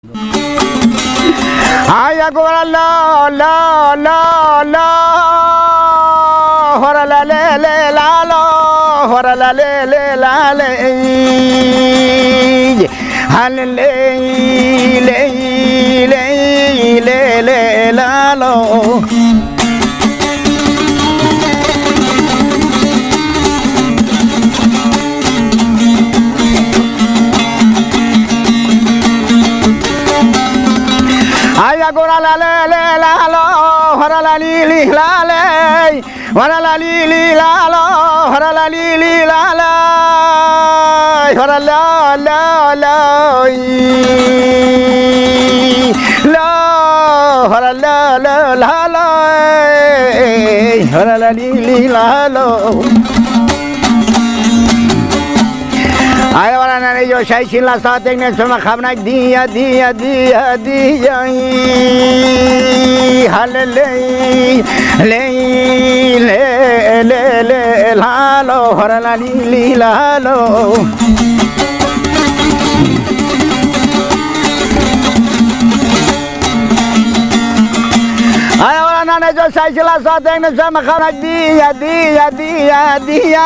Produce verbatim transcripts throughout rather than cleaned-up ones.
Ay, agora la la la la, hora la le le la la, hora la le le la le, hal le le le le le la la. Ay, agora la le le la la, hora la li li la le, hora la li li la la, hora la li li la la, hora la la la, la, hora la la la la, hora la li li la la. Ay, ahora nene yo şay için la saatin ne sonra kavnak diya diya diya diya halele le le le le la lo harala li li la lo. Ay, ahora nene yo şay için la saatin ne sonra kavnak diya diya diya diya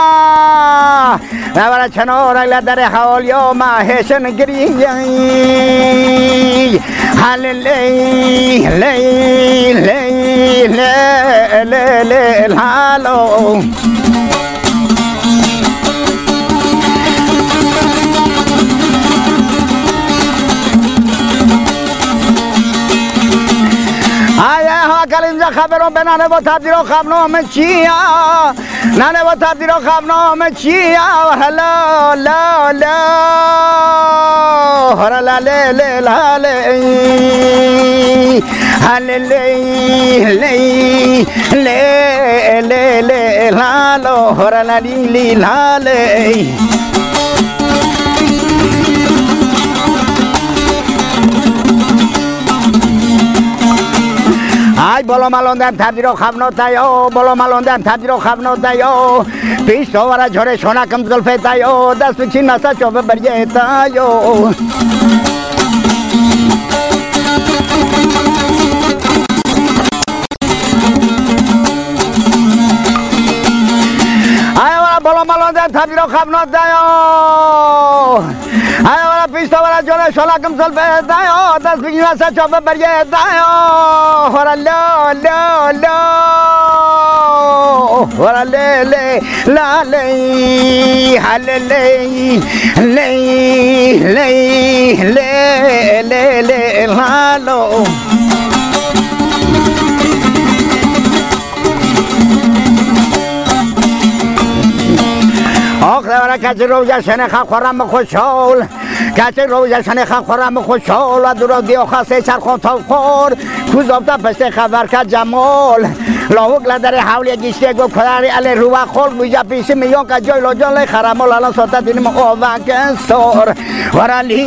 ahora chanora la dare haolio ma hesen griya halele le le le le le halo. Ay, kalinza khaberon benane bo tabdiro khabno me chia nane bo tabdiro khabno me chia hello la la hora la le le la le hale le le le le le la lo hora la li li la le. Ay, bolo malondan tabdiro khavno tayo, bolo malondan tabdiro khavno tayo, piso vara jhore shona kam zulfe tayo, das pichi nasa chobe barye tayo. Ay, bolo malondan tabdiro khavno tayo. Ay, ahora pisto vara jhore shona kam zulfe tayo, das pichi nasa chobe barye tayo. Hora la la la, hora le le la le, hale le le le le le le la lo. آخر کسی روزه شنه خا خورم خوشحال کسی روزه شنه خا خورم خوشحال و درو دیو خاصه چرخون تا خور کوزابتا پشت خبر که جمال لاوک لدر حولی گیشته گو کداری علی رو خول بوجا پیش میون که جای لجال خرمال الان ساتا دینم اووک سور ورا لی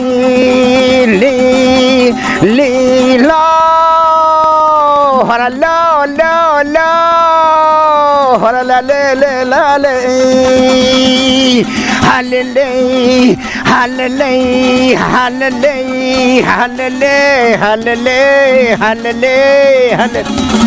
لی لی لا ورا لا لا لا ورا لا لا لا لا لا هللي هللي هللي هللي هللي هللي هللي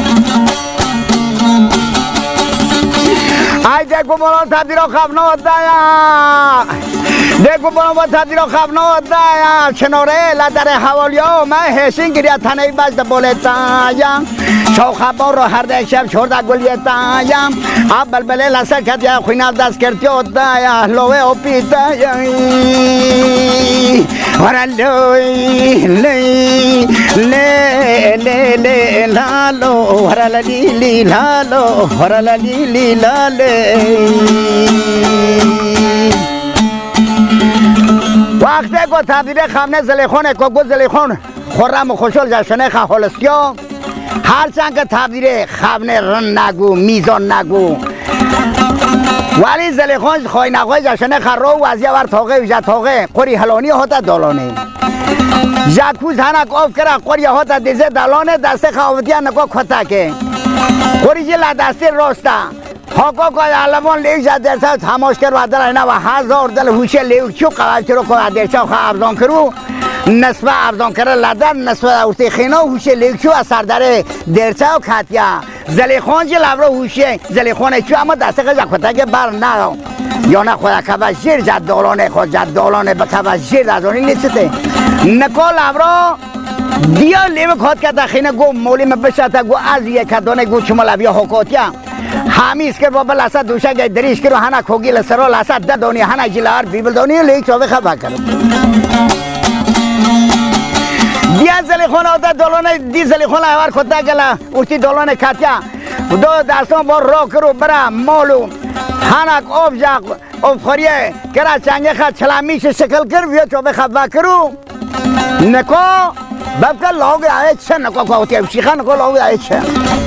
ay देखो बोलो थादिरो खाबनो होता है देखो बोलो वो थादिरो खाबनो होता है छनोरे लादारे हावलियो मैं हेसिंग गिरिया थाने बाज द बोले ताया शौखा बोरो हर देख शब छोड़ दा गुलिये ताया आप बलबले लसा खतिया खुना दस करते होता है लोवे ओपीता है और लो ले ले ले ले लालो और ली ली लालो और ली ली लाले وقتی که تبدیل خامنه زلیخونه که گو زلیخون خورم و خوشحال جشنه خواه هلستیا هرچند که تبدیل خامنه رن نگو میزان نگو ولی زلیخون خواهی نگوی جشنه خواه رو وزیه ور تاقه ویجه تاقه قوری هلانی هاتا دالانه جاکوز هنک آف کرا قوری هاتا دیزه دالانه دسته خواهوتی نگو کتاکه قوری جی لدسته راسته حقوق علمان لیک جدر تا تماش کرد و در اینا و هزار دل هوش لیک چو قرار کرد و در چاخ ابزان کرد نصف ارزان کرده لدر نصف اورتی خینا هوشه لیکچو از سردر درچه و کتیا زلیخان جی لبرا هوشه زلیخانه چو اما دسته خیلی کتاک بر نه یا نه خدا که جیر جدالانه خود جدالانه بکه جیر دازانی نیسته نکال لبرا دیا لیو خود کتا خینه گو مولی مبشتا گو از یک دانه گو چمالوی حکاتیا همیز که بابا لسا دوشه گای دریش کرو هنه کوگی لسرا لسا دادانی هنه جلار بیبل دانی لیک چوه خبا کرد دیا زلیخونه آتا دولانه دی زلیخونه هوار کتا گلا اوشتی دولانه کتیا دو دستان با را کرو برا مالو هنک آب جاق آب خوریه کرا چنگه خد چلامیش شکل کر بیا چوه خبا کرو نکو بابکا لاغ آئے چه نکو کهوتی شیخا نکو لاغ آئے چه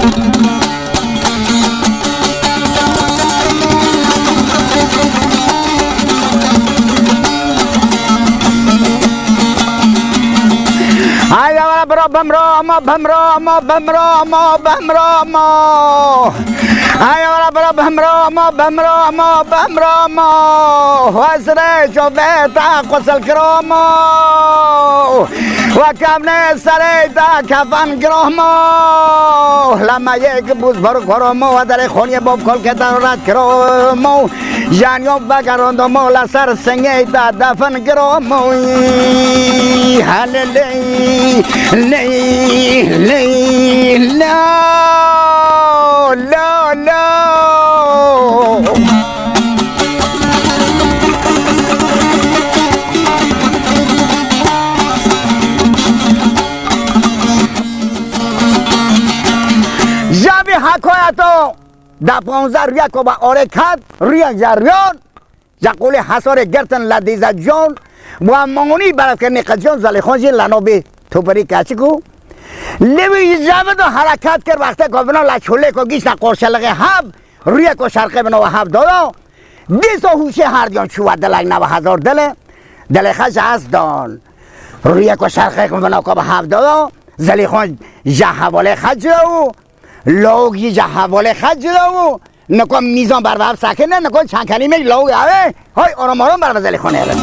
آیا والا برا بمرا ما بمرا ما بمرا ما بمرا ما آیا والا برا بمرا ما بمرا ما بمرا ما واسره چو بیتا قسل کراما و کمنه سره تا کفن کراما لما یک بوز برو کراما و در خونی باب کل که در رد کراما جانیو بگراند مولا سر سنگه تا دفن کراما هللی لی لی لا لا لا جابی حکایتو دا پانزه ریا که با آره کد ریا جریان جاقول حسار گرتن لدیز جان و مانگونی برد که نقجان زلیخان جی لنابی تو بری کچی کو لیوی جابه دو حرکت کرد وقتی که بنا لچوله که گیش نقرشلقه حب ریا که شرقه بنا و حب دادا دیسا هوشه هر جان چوه دلک نو هزار دله دل خش هست دان ریا که شرقه بنا که به حب دادا زلیخان جه حواله خج داو لوگی جه حواله خج داو نکن میزان بر باب سکنه نکن چند کلمه لوگ آوه های آرام آرام بر زلیخانه آره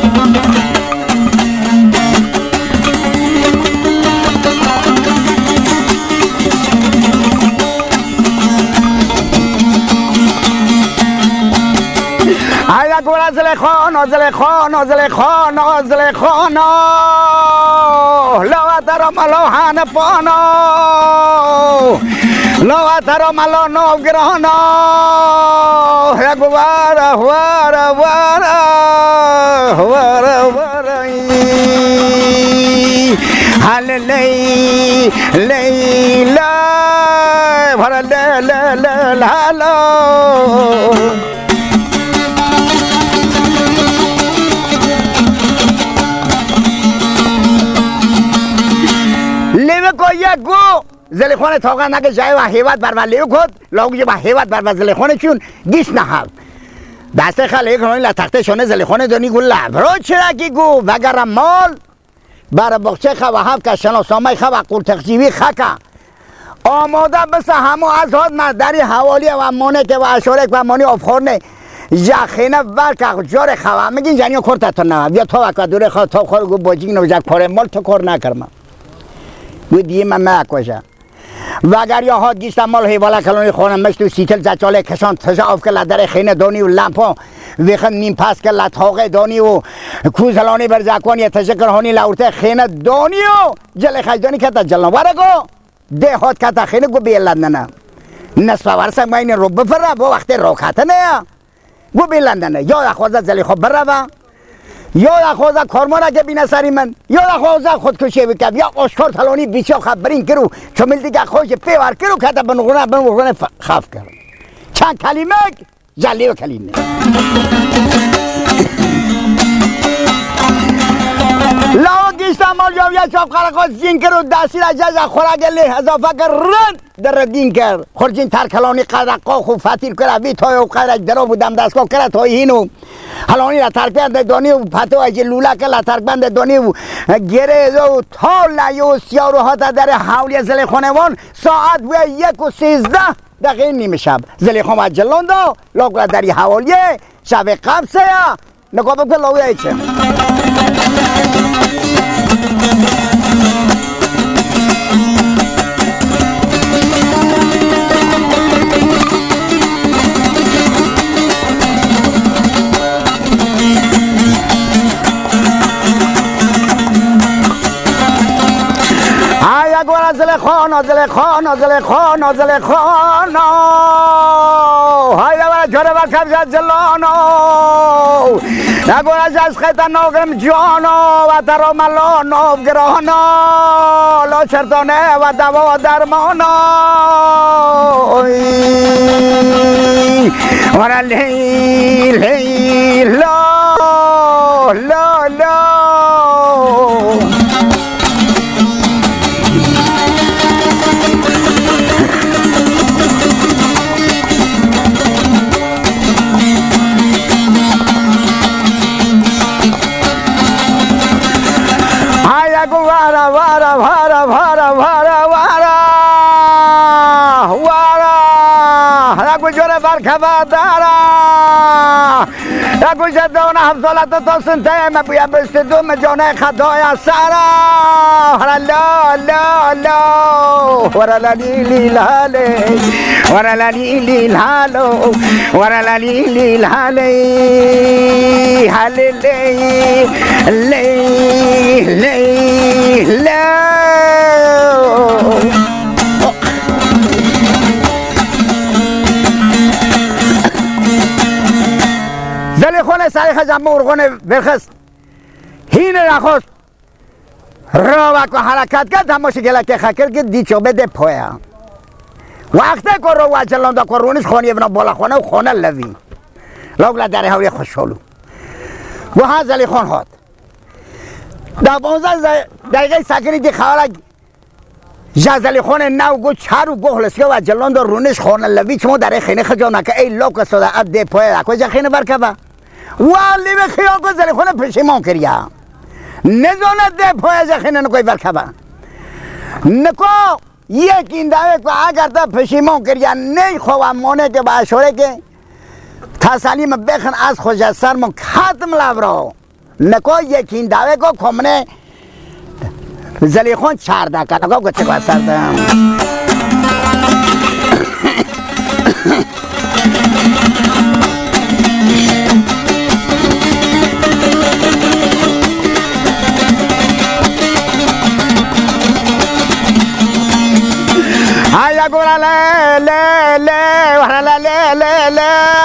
آیا گولا زلیخان زلیخان زلیخان زلیخان لوا ترا ملو هن پانا لوا ترا ملو نوگرانا وارا وارا وارا وارا وارا هل لی لی لا وارا لا لا لا لا لا لیوه کو یک گو زلیخانه تاقا نگه جای و حیوت بر ولیو کد لاغو جه با حیوت بر زلیخانه چون گیش نهب دسته خاله یک رانی لطخته شانه زلیخانه دانی گو لبرا چرا کی گو وگرم مال بر بخچه خوا هف که شناسامه خوا قرتخجیوی خکا آماده بسه همو از هاد مدری حوالی و مانک و اشارک و مانی افخورنه جاخینه ورک جار خوا میگین جنیا کرتتون نمه بیا تا وکا دوره خواه تا خور گو باجیگ نو جک کار مال تو کار نکرم گو دیگه من مکوشه و اگر یا ها گیشتم مال حیواله کلانی خانم مشتو سیکل زچاله کشان تجا آف که لدر خینه دانی و لمپا ویخن نیم پس که لطاقه دانی و کوزلانی بر زکوانی تشکر هانی لورته خینه دانی و جل خجدانی که تا جلنا برگو ده هات که تا خینه گو بیلندنه نصف ورسک ما این رو بفره با وقت روکته نه گو بیلندنه یا اخوازه زلی خوب بره یا اخوازه کارمانه که بینه سری من یا اخوازه خودکشی بکب یا آشکار تلانی بیچه خبرین کرو چمیل دیگه خوش پیور کرو که تا بنغونه بنغونه خف کرد چند کلمه جلی و کلمه لاو گیشتا مال جاویا چاپ خرقات زین کرو دستی را جز خوراک لی اضافه کر رد در دین کر خورجین ترکلانی قدقا خوب فتیر کرا وی تای و قدرک درا بودم دستگاه کرا تای هینو حلانی را ترک بند دانی و پتو اجی لولا که لا ترک بند دانی و گره و تا لیو سیارو ها در حولی زلیخانوان ساعت و یک و سیزده دقیقه نیمه شب زلیخان و جلان دا لاغ داری حوالیه شب قبسه یا نگاه بکن لاغوی ایچه زلیخا نازلیخا نازلیخا نازلیخا های و جوره و کبزت جلانو نگوره جز خیطا نوگرم جانو و ترو ملانو گرانو لو چرتانه و دوا و درمانو ورا لی لی لا لا لا وارا وارا وارا وارا وارا وارا وارا رگو جوره برکبا دارا رگو جدون حفظالت تو سنته مبویا بستدوم جانه خطای سارا ورا لا لا لا ورا لالی لی لالی ورا لالی لی لالو ورا لالی لی لالی حالی لی لی لی لا زلیخون سریخ جمع ارغون برخست هین نخست روک و حرکت کرد همه شکلک خکر که دیچو بده پایا وقتی که رو وجلان دا کرونش خونی ابنا بالا خونه و خونه لوی لوگلا داره هاوی خوشحالو و ها زلیخون هات دا بانزه دقیقه سکنی دی خوالک زلیخون نو گو چارو گو حلسکه و جلان دا رونش خونه لوی چمو داره خینه خجاو نکه ای لوک سوده اب ده پایا اکو جا خینه برکبه والی به خیال کو زلیخون پشیمان کریا نزانت ده پایا جا خینه نکوی برکبه نکو یک این دعوه که اگر تا پشیمان کریا نی خواه مانه که با اشاره که تسلیم بخن از خوش از سرمون ختم لورا نکو یک این دعوه که کمونه زلیخون چرده که نکو که چه که سرده هيا قولا لا لا لا وحنا لا لا لا لا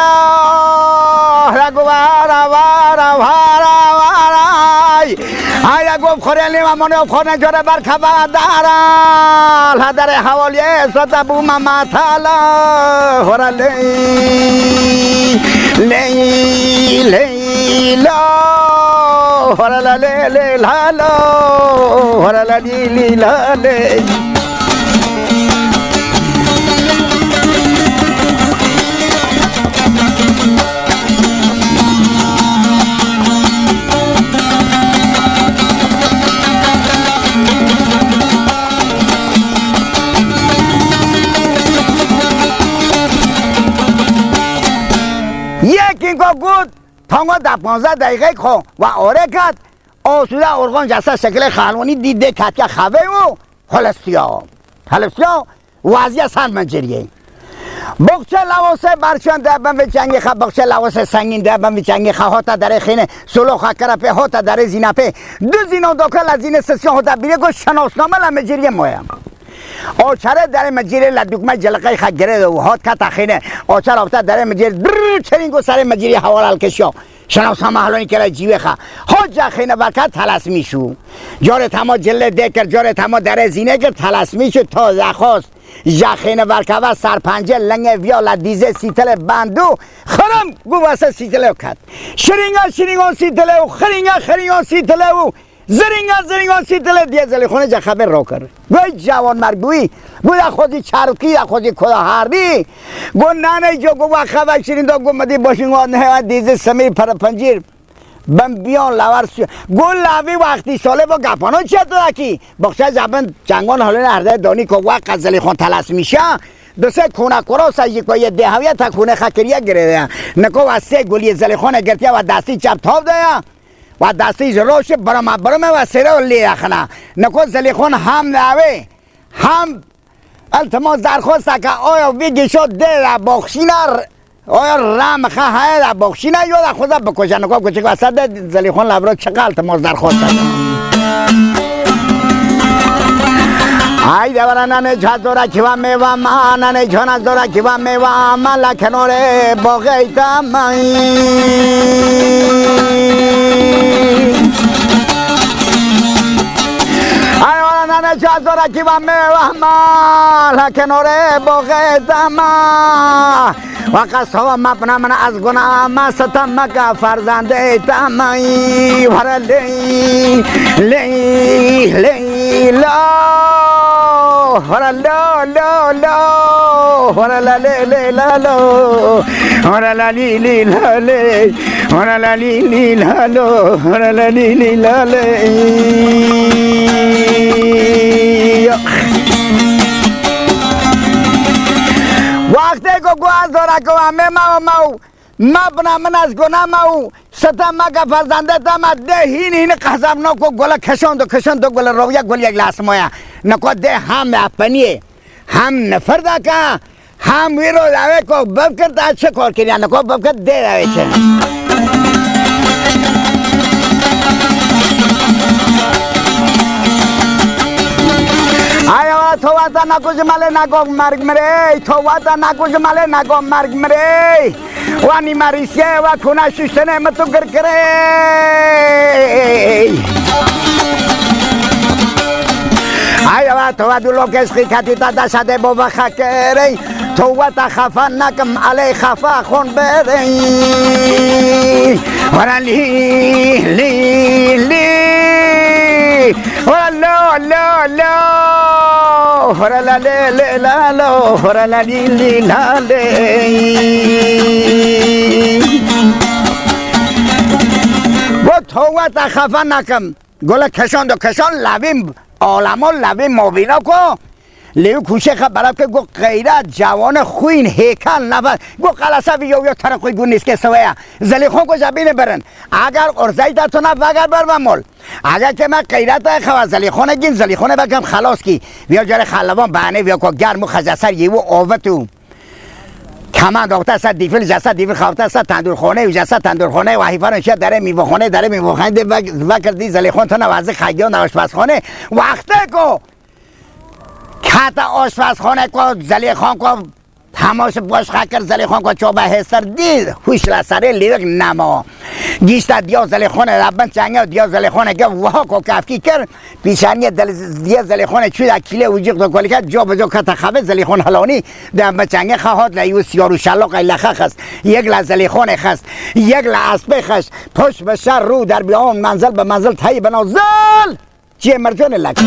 هيا قوارا وارا وارا وارا هيا قوب خوريلي وموني وخورنا جوري بركبا دارا الهدر حوالي صدبو ماما تالا ورا لي لي لي لا ورا لا لي لي لا لا ورا لا لي لي لا لي یکی که گود تانگا در پانزده دقیقه خو و آره کرد آسوده ارغان جسته شکل خلوانی دیده کد که خواه و حلستیا حلستیا وضعی سند منجریه بخچه لواسه برچان دربن به جنگ خواه بخچه لواسه سنگین دربن به جنگ خواه هاتا در خینه سلو خواه کرپه هاتا در زینه په دو زینه داکل از زینه سسیان هاتا بیره گو شناسنامه لمجریه مایم آچره در مجیره لدوکمه جلقه خود گره و هات که تخینه آچر آفته در مجیره در چرینگو سر مجیره حوال الکشیا شناس هم محلانی که جیوه خواه ها جا خینه برکت تلس میشو جاره تما جله دکر جاره تما در زینه که تلس میشو تا زخواست جا خینه برکوه سرپنجه لنگه ویا لدیزه سیتل بندو خرم گو واسه سیتله کد شرینگا شرینگا سیتله و خرینگا خرینگا سیتله و زرینگا زرینگا سیتله دیه زلیخونه جا خبر رو کرد گوی جوان مرگوی گوی خودی چارکی خودی کلا هردی گو نانه جو گو خبر شیرین دو گو مدی باشنگو نه دیزه سمیر پر پنجیر بم بیان لور سو گو لاوی وقتی ساله با گپانو چه تو کی بخشه زبان جنگان حالا نرده دانی که وقت زلیخون تلس میشه دو سه کونه کرا سجی که یه دهویه تا کونه خکریه گرده نکو و سه گلی زلیخون گرتیه و دستی چپ تاب ده و دستی جلوش برم برم و سره لی اخنا نکو زلیخون هم نوه هم التماس درخواست که آیا ویگی شد ده بخشینر آیا رام خواهی ده بخشینر یا ده خدا بکشه نکو کچه که وسط زلیخون لبرو چقدر التماس درخواست ای دورا ننه جهاز دورا کیوا میوا ما ننه جهاز دورا کیوا میوا ما لکنوره باقیتا مایی ای دورا ننه جهاز دورا کیوا میوا ما لکنوره باقیتا ما وقت سوا مپنا من از گناه ما ستم مکا فرزنده تمایی ور لی لی لی لا ور لا لا لا ور لا لی لی لا لا ور لا لی لی لا لی ور لا لی لی لا لا ور لا لی لی لا لی وقتی کو گواز دارا کو همه ما ما ما بنا من از گناه ما ستم مگه فرزنده تم ده هین هین قذاب نو کو گل کشون دو کشون دو گل رویا گل یک لاس مویا نکو ده هم اپنیه هم نفر دا که هم ویرو داوه کو بب کرتا چه کار کنیا نکو بب کرد ده داوه چه آیا تو واتا نکوش ماله نگو مرگ مره تو واتا نکوش ماله نگو مرگ مره وانی مریسیه و کونه شوشتنه متو گر کره آیا تو واتا لوکش خیکتی تا دشده بابا خکره تو واتا خفا نکم علی خفا خون بره ورا لی لی لی ورا لا لا لا ورا لا لی لی لا لا ورا لا لی لی لا لی و تو واتا خفا نکم گل کشان دو کشان لبیم عالمو لبیم موبینا کو لیو کوشه خبره که گو غیرت جوان خوین هیکل نفر گو قلصه بیو یا ترقی گو نیست که سویا زلیخون کو زبینه برن اگر ارزای دا تو نفر اگر بر مول اگر که من غیرت خوا زلیخونه گین زلیخونه بگم خلاص کی بیا جاره خلبان بانه بیا که گرم و خجسر یهو آوتو کمان دکتر سر دیفل جسد دیفل خوابته سر تندورخانه و جسد تندورخانه و حیفان شد داره میوخونه داره میوخونه ده وکر دی زلیخون تو نوازه خیان آشپزخانه وقته کو کتا آشپزخانه کو زلیخان کو تماش باش خکر زلیخان کو چوبه هستر دید خوش لسره لیوک نما گیشتا دیا زلیخانه ربن چنگه دیا زلیخانه که وها کو کفکی کر پیشانی دیا زلیخانه چوی در کیله وجیق دو کلی که جا بجا که تخوه زلیخان حلانی در بچنگه خواهد لیو سیارو شلاق ایلخه خست یک لزلیخانه خست یک لعصبه خست پشت به شر رو در بیان منزل به منزل تایی بنازل چیه مرجان لکه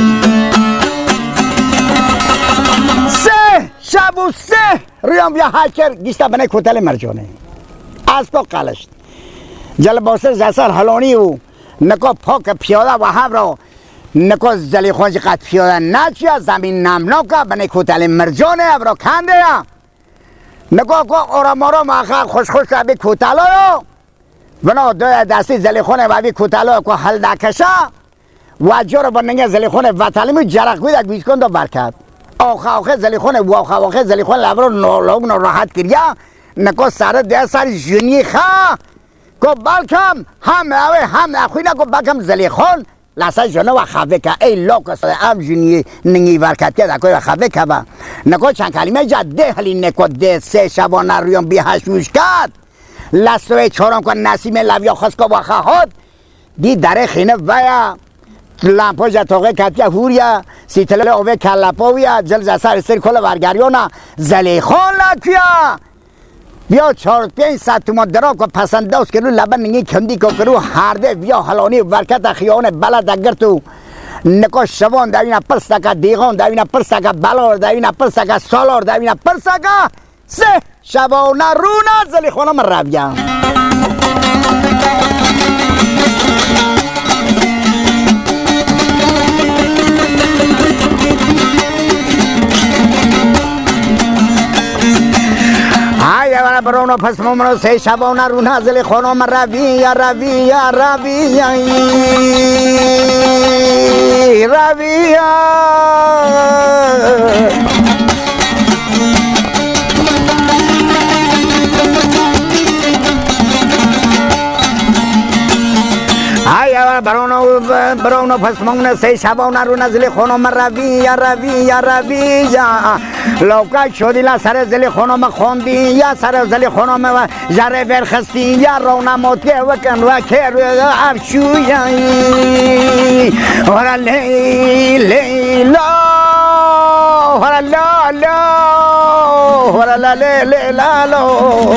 سه شب و سه ریام بیا حکر گیشتا بنای کتل مرجانه از تو قلشت جل باسر جسر حلانی و نکو پاک پیاده و هم را نکو زلیخون جی قد پیاده نچیا زمین نمناکا بنای کتل مرجانه اب را کنده یا نکو که آرام آرام آخر خوش خوش بی کتل ها بنا دوی دستی زلیخون و بی کتل ها که حل دکشه و جور بننگه زلیخون وطلیمو جرق بید اگویز کن دو برکت آخه آخه زلیخون و آخه آخه زلیخون لبرو نولوگ نراحت کریا نکو سر ده سر جنی خواه که بلکم هم اوه هم اخوی نکو بلکم زلیخون لسه جنو و خواه که ای لوک سر ام جنی نگی ورکت که دکوی و خواه که با نکو چند کلمه جا ده هلی نکو ده سه شبانه رویم بی هشوش کد لسوی چورم که نسیم لبیا خواست که با خواهد دی داره خینه ویا لامپو جاتوقه کتیا هوریا سیتل اوه کلاپویا جل جسر سر کل ورگریونا زلیخون لکیا بیا چهار پنج ساعت تومان درا که پسنداز کرو لبن نگی کندی که کرو هرده بیا حلانی ورکت خیانه بلد اگر تو نکو شوان دوینا پرسکا دیغان دوینا پرسکا بلار دوینا پرسکا سالار دوینا پرسکا سه شبانه رونا زلیخونه من رویا براونا پس ممنو سه شبانا رو نازل خانم روی یا روی یا روی یا روی یا آیا براونا براونا پس ممنو سه شبانا رو نازل خانم روی یا روی یا روی یا لوکا شدی لا سر زل خانم خوندی یا سر زل خانم و جره برخستی یا رونا موتی وکن و کر افشویی ورا لی لی لا ورا لا لا ورا لا لی لی لا لو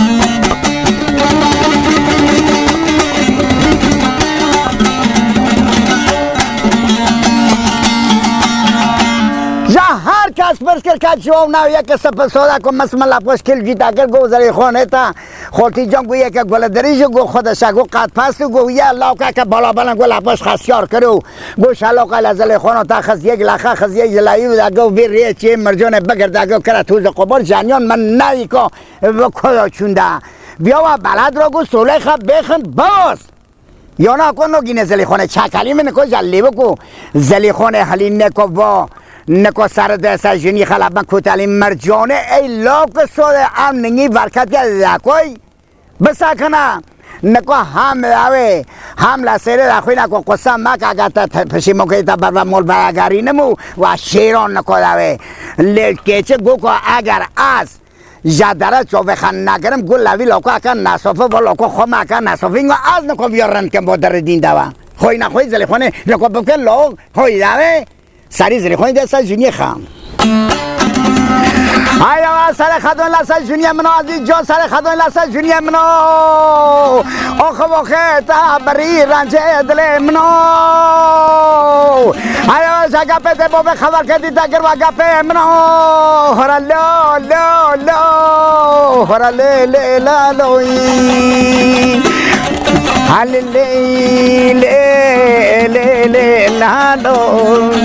هر کس برسکر که جواب نویه که سپس سودا کن مسملا پشکل جیتا کر گو زری خونه تا خورتی جان گویه که گل دریجو گو خودشا گو قد پستو گو یا لاکا که بالا بلن گو لپش خسیار کرو گو شلاقا لزل خونه تا خز یک لخا خز یک جلایو دا گو بیر ریه چیه مرجون بگرده گو کرا توز قبار جانیان من نایی که کدا چونده بیا و بلد را گو سوله خواب بخند باز یا نا کن نگینه زلی خونه چکلی من نکو جلی بکو زلی خونه حلی نکو با نکو سر دسته جنی خلاب من کتالی مرجانه ای لاک سوده ام نگی برکت کرده کوی بساکنه نکو هم اوه هم لسیره دخوی نکو قصه مک اگر تا پشی موکی تا بر مول برگری نمو و شیران نکو دوه لیکیچه گو که اگر از جدره چو بخن نگرم گو لوی لاکو اکا نصافه و لاکو خوم اکا نصافه اینگو از نکو بیارن که با در دین دوه خوی نخوی زلی خونه نکو بکن لاک خوی دوه سری زری خونی دست جونی خام آیا سر خدون لسه جونی منو عزیز جان سر خدون لسه جونی منو آخ واخه تا بری رنج دل منو آیا جگه پته بابه خبر کردی تگر و گپه منو هر لا لا لا هر لی لی لا لوی هل لی لی لی لی لا لو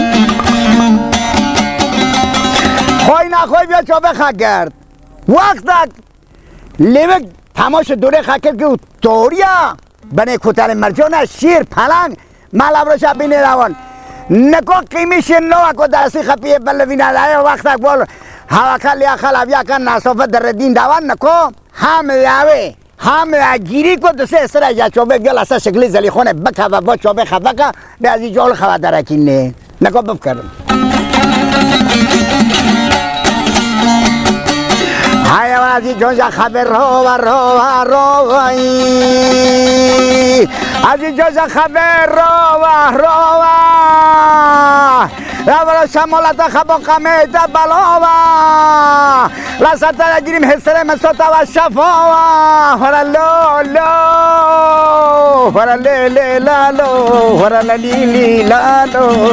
خوی نخوی بیا چو بخوا گرد وقت لیوک تماش دوره خوا کرد که توریا بنه کتر مرجان شیر پلنگ ملاب رو شب بینه روان نکو قیمیش نو اکو درستی خپیه بلوی نداره وقت اکبال هوا لیا خلابیا کن نصافه در دین دوان نکو هم لاوه هم گیری کو دسته اسره یا چوبه گل اسا شکلی زلی خونه بکه و با چوبه خبکه به ازی جول خوا درکینه نکو بفکرم های وازی جوجا خبر رو و رو و رو ازی جوجا خبر رو و رو و شمالت خبا قمیت بلاوا لسطه گیریم حسره مسوطه و شفاوا هر لو لو هر لی لی لالو هر لی لی لالو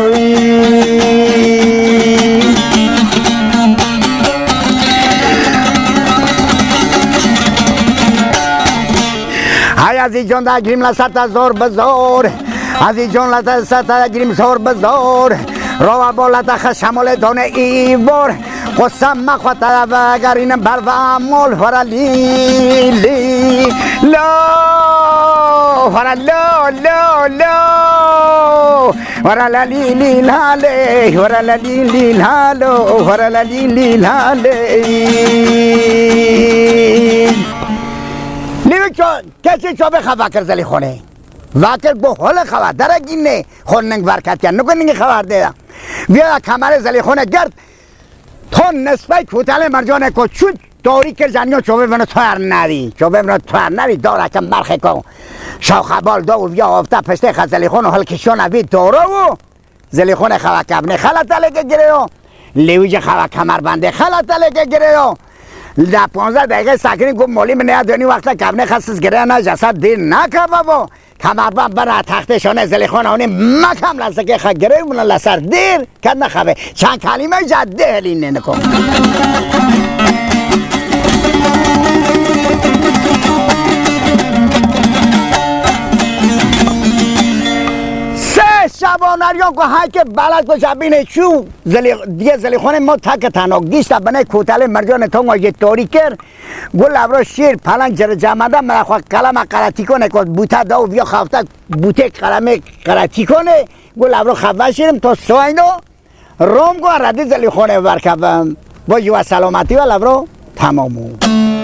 های ازی جان دا گیریم لسطه زور بزور ازی جان لسطه گیریم زور بزور رو بالات خشمال دونه ایور قسم مخوطه و اگر اینم بر و مول هر لی لی لا هر لا لا لا هر لی لی لاله هر لی لی لالو هر لی لی لاله لیوی کسی چو بخوا وکر زلی خونه وکر بو حال خوا درگینه خون ننگ ورکت کن نکن ننگ خبر دیدم بیا کمر زلی خونه گرد تو نسبه کوتل مرجانه کو چون داری که زنیو چوبه منو تو هر نری چوبه منو تو هر نری داره کم برخه کن شاخبال دو بیا آفته پشته خد زلی خونه حال کشون اوی داره و زلی خونه خوا کبنه خلطه لگه گره رو لیویج خوا کمر بنده خلطه لگه گره رو در پانزده دقیقه سکنی گفت مولی من نیاد دونی وقتا کبنه خستس گره نه جسد دیر نکه بابا کمربند برا تختشانه زلی خونه اونی مکم لسه که خوا گره مونه لسر دیر کد نخواه چند کلمه جده هلینه نکن سه شبانریان که های که بلد که شبینه چو زلی دیگه زلیخونه ما تک تنها گیشت بنای کوتاله مرجان تو ما یه توری کرد گل ابرو شیر پلنگ جر جمعده من خواهد کلم قراتی کنه که بوته داو بیا خوفته بوته کلمه قراتی کنه گل ابرو خواه شیرم تا سوینو روم گو ردی زلیخونه برکبم با یو سلامتی و لبرو تمامو